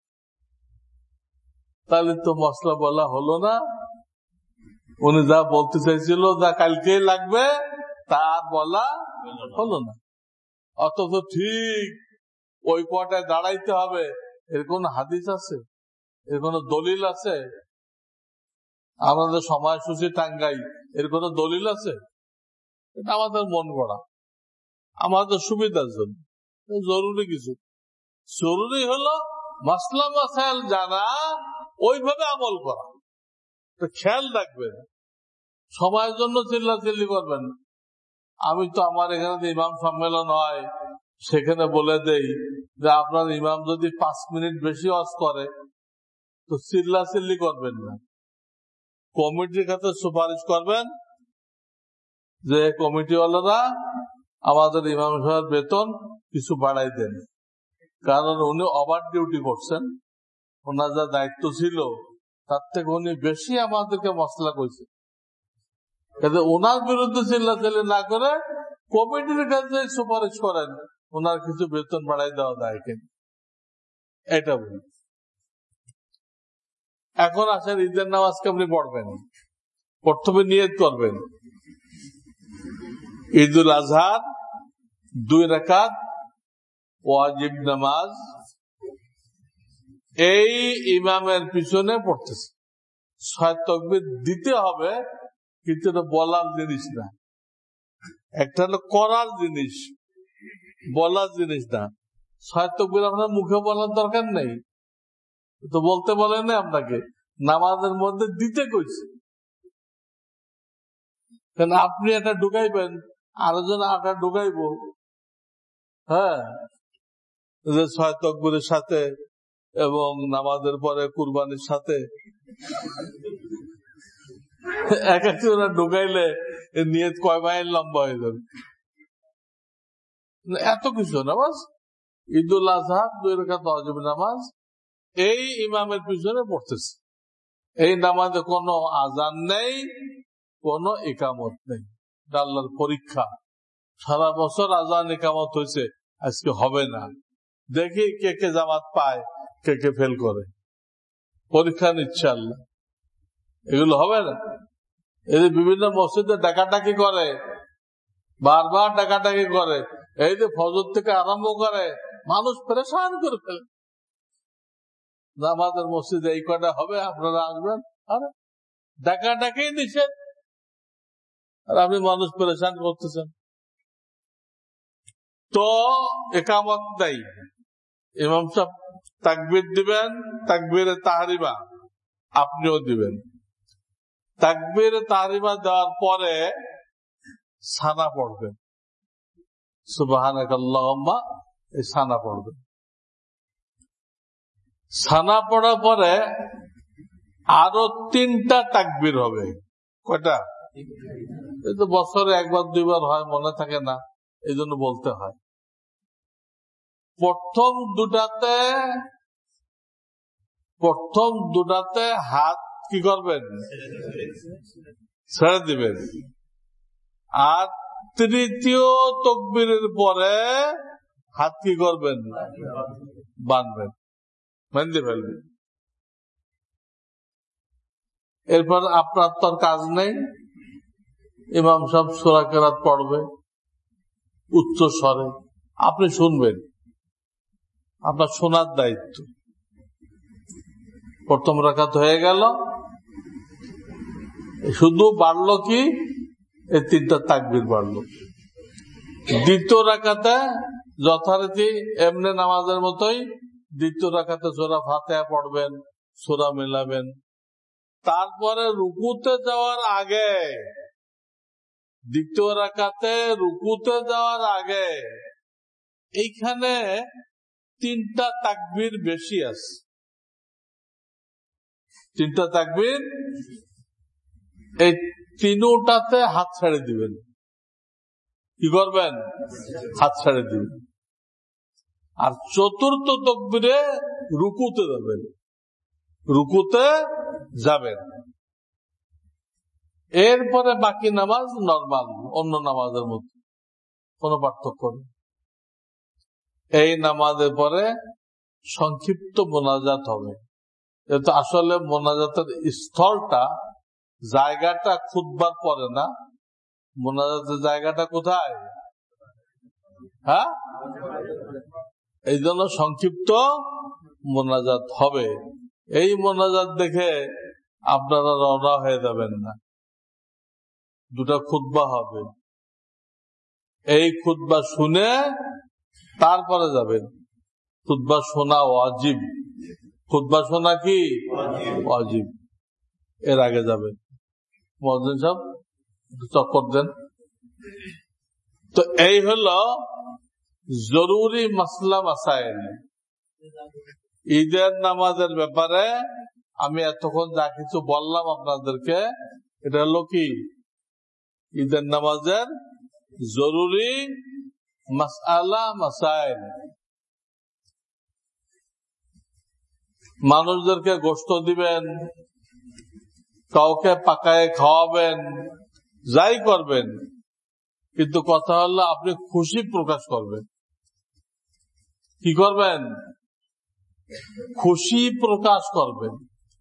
তাহলে তো মশলা বলা হলো না। উনি যা বলতে চাইছিল, যা কালকে লাগবে, তা বলা হলো না। অথচ ঠিক ওই কটায় দাঁড়াইতে হবে, এর কোন হাদিস আছে? এর কোন দলিল আছে? আমাদের সময়সূচি টাঙ্গাই, এর কোন দলিল আছে? এটা আমাদের মন গড়া, আমাদের সুবিধার জন্য, জরুরি কিছু। জরুরি হলো মাসলা মাসাইল জানা, ওইভাবে আমল করা। খেয়াল রাখবেন, সময়ের জন্য চিল্লাচিল্লি করবেন। আমি তো আমার এখানে ইমাম সম্মেলন হয়, সেখানে বলে দেই যে আপনার ইমাম যদি 5 মিনিট বেশি ওয়াজ করে তো চিল্লাচিল্লি করবেন না, কমিটির কাছে সুপারিশ করবেন যে কমিটিওয়ালারা আমাদের ইমাম সাহেবের বেতন কিছু বাড়াই দেন, কারণ উনি ওভার ডিউটি করছেন, ওনার যা দায়িত্ব ছিল তার থেকে উনি বেশি আমাদেরকে মশলা কইছে। ওনার বিরুদ্ধে চিল্লাচিল্লি না করে কমিটির কাছে সুপারিশ করেন, ওনার কিছু বেতন বাড়াই দেওয়া যায় কিনা, এটা বলি। এখন আসেন, ঈদের নামাজকে আপনি পড়বেন, প্রথমে নিয়ত করবেন ঈদুল আজহার 2 রাকাত ওয়াজিব নামাজ এই ইমামের পিছনে পড়তেছে। 6 তাকবীর দিতে হবে, কিন্তু এটা বলার জিনিস না, একটা হলো করার জিনিস, বলার জিনিস না। 6 তাকবীর আপনার মুখে বলার দরকার নেই, তো বলতে বলেন না আপনাকে, নামাজের মধ্যে দিতে কইছে। কারণ আপনি এটা ঢুকাইবেন, আরেকজন আটা ঢুকাইব, হ্যাঁ, যে 6 তাকবীরের সাথে এবং নামাজের পরে কুরবানির সাথে এক একজনা ঢুকাইলে নিয়ত কয় মাইল লম্বা হয়ে যাবে। এত কিছু নামাজ, ঈদুল আজহা 2 রাকাত ওয়াজিব নামাজ এই ইমামের পিছনে পড়তেছে। এই নামাজে কোনো আজান নেই, কোনো ইকামত নেই। আল্লাহর পরীক্ষা, সারা বছর আজান ইকামত হয়েছে, আজকে হবে না, দেখি কে কে জামাত পায়, কে কে ফেল করে, পরীক্ষা নিচ্ছে আল্লাহ। এগুলো হবে না। এই যে বিভিন্ন মসজিদে ডাকাডাকি করে, বারবার ডাকাডাকি করে, এই যে ফজর থেকে আরম্ভ করে, মানুষ পরেশান করে ফেলে। আমাদের মসজিদে এই কটা হবে, আপনারা আসবেন, আরে ডাকাডাকি নিষেধ, আর আপনি মানুষ পরেশান করতেছেন। তো একামত নাই, ইমাম সাহেব তাকবীর দিবেন, তাকবীরে তাহরিমা আপনিও দিবেন। তাকবীরে তাহরিমা দেওয়ার পরে সানা পড়বেন, সুবহানাকাল্লাহুম্মা, এই সানা পড়বেন। সানা পড়ার পরে আরো 3টা তাকবীর হবে। কয়টা? এই তো বছরে 1বার 2বার হয়, মনে থাকে না, এই জন্য বলতে হয়। প্রথম দুটাতে হাত কি করবেন? ছেড়ে দিবেন। আর তৃতীয় তাকবীরের পরে হাত কি করবেন? বাঁধবেন, বেঁধে ফেলবেন। এরপর আপনার তো কাজ নেই, ইমাম সাহেব সূরা কেরাত পড়বে উচ্চ স্বরে, আপনি শুনবেন, আপনার শোনার দায়িত্ব। প্রথম রাকাত হয়ে গেল, শুধু বাড়লো কি এই 3টা তাকবীর বাড়লো। দ্বিতীয় রাকাতে যথারীতি এমনি নামাজের মতোই দ্বিতীয় রাকাতে সূরা ফাতিহা পড়বেন, সূরা মেলাবেন। তারপরে রুকুতে যাওয়ার আগে, দ্বিতীয় রাকাতে রুকুতে যাওয়ার আগে এইখানে 3টা তাকবীর বেশি আছে। 3টা তাকবীর, এই 3টাতে হাত ছেড়ে দিবেন। কি করবেন? হাত ছেড়ে দিবেন। আর চতুর্থ তাকবীরে রুকুতে যাবেন, রুকুতে যাবেন। এরপরে বাকি নামাজ নরমাল, অন্য নামাজের মতো, কোনো পার্থক্য নেই। এই নামাজের পরে সংক্ষিপ্ত মোনাজাত হবে। যেহেতু আসলে মোনাজাতের স্থলটা, জায়গাটা খুতবার পরে না, মোনাজাতের জায়গাটা কোথায়? হ্যাঁ, এই জন্য সংক্ষিপ্ত মোনাজাত হবে। এই মোনাজাত দেখে আপনারা রওনা হয়ে যাবেন না, 2টা খুতবা হবে, এই খুতবা শুনে তারপরে যাবেন। খুতবা শোনা ওয়াজিব, খুতবা শোনা কি ওয়াজিব, এর আগে যাবেন। মুয়াজ্জিন সাহেব চক্কর দেন। তো এই হলো জরুরি মাসলা মাসাইল। ঈদের নামাজের ব্যাপারে আমি এতক্ষণ যা কিছু বললাম আপনাদেরকে, এটা হলো কি ঈদের নামাজের জরুরি মাসআলা মাসাইল। মানুষদেরকে গোশত দিবেন, কাউকে পাকায় খাওয়াবেন, যাই করবেন, কিন্তু কথা হলো আপনি খুশি প্রকাশ করবেন। কি করবেন? খুশি প্রকাশ করবেন।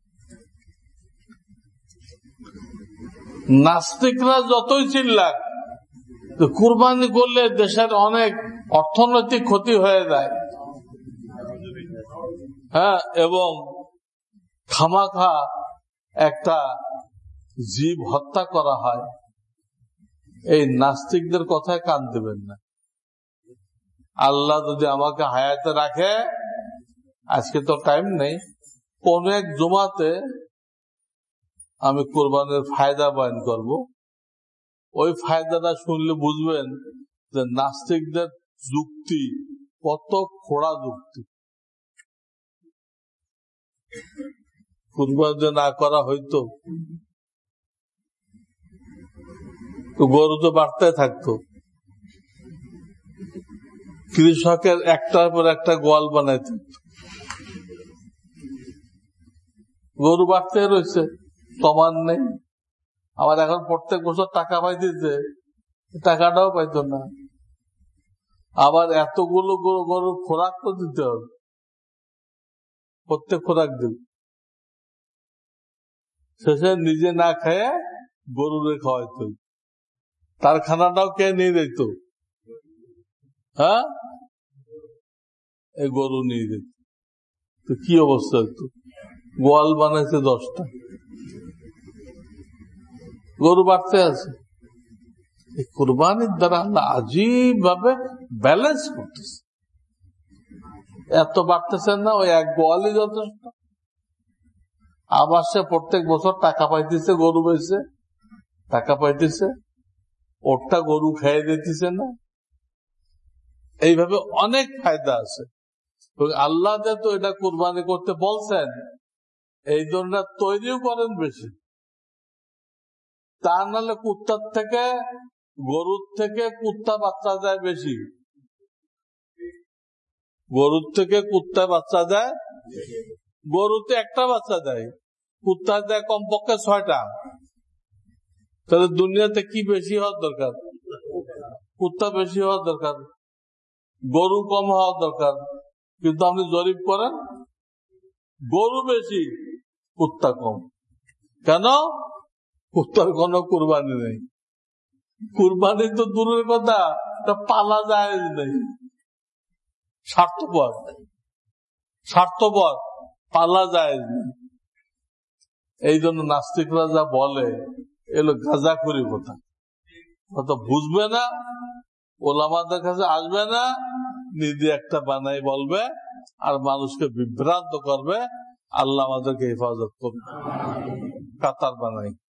নাস্তিকরা যতই চিল্লাক, কুরবানি করলে দেশের অনেক অর্থনৈতিক ক্ষতি হয়ে যায়, হ্যাঁ, এবং খামাখা একটা জীব হত্যা করা হয়, এই নাস্তিকদের কথায় কান দেবেন না। আল্লাহ যদি আমাকে হায়াতে রাখে, আজকে তো টাইম নেই, কোন এক জুমাতে আমি কোরবানির ফায়দা বয়ান করব। ওই ফায়দাটা শুনলে বুঝবেন যে নাস্তিকদের যুক্তি কত খোড়া যুক্তি। কুরবানি না করা হইতো তো গরু তো বাড়তে থাকতো, কৃষকের একটার পর একটা গোয়াল বানাইতে, গরু বাড়তে রয়েছে, কমান নেই। আবার এখন প্রত্যেক বছর টাকা পাইতেছে, টাকাটাও পাইতো না। আবার এতগুলো গরুর খোরাক তো দিতে হবে, প্রত্যেক খোরাক দেব, শেষে নিজে না খেয়ে গরুরে খাওয়াইতো, তার খানাটাও কে নিয়ে দিত? হ্যাঁ, এই গরু নিয়ে দিত। তো কি অবস্থা হতো? গোয়াল বানাইছে 10টা, গরু বাড়তে আছে। এই কুরবানির দ্বারা আল্লাহ আজীব ভাবে ব্যালেন্স করতেছে। এত বাড়তেছেন না, ওই এক গোয়ালই যথেষ্ট। আবার সে প্রত্যেক বছর টাকা পাইতেছে, গরু বেচে টাকা পাইতেছে, ওরটা গরু খেয়ে দিতেছে না। এইভাবে অনেক ফায়দা আছে। আল্লাহ যেহেতু এটা কুরবানি করতে বলছেন, এই ধরনের তৈরিও করেন বেশি। তা নাহলে কুত্তার থেকে, গরুর থেকে কুত্তা বাচ্চা যায় বেশি, গরুর থেকে কুত্তা বাচ্চা যায়। গরুতে একটা বাচ্চা দেয়, কুত্তা দেয় কমপক্ষে 6টা। তাহলে দুনিয়াতে কি বেশি হওয়ার দরকার? কুত্তা বেশি হওয়ার দরকার, গরু কম হওয়ার দরকার। কিন্তু আপনি জরিপ করেন, গরু বেশি, কুত্তা কম। কেন? উত্তর কোন কুরবানি নেই। কুরবানি তো দূরের কথা, পালা যায় নেই। স্বার্থপর পালা যায় নেই। এই জন্য নাস্তিকরা যা বলে এগুলো গাঁজাখুরি কথা, অত বুঝবে না, ওলামাদের কাছে আসবে না, নিজে একটা বানাই বলবে আর মানুষকে বিভ্রান্ত করবে। আল্লাহ আমাদেরকে হেফাজত করবে। কাতার বানাই।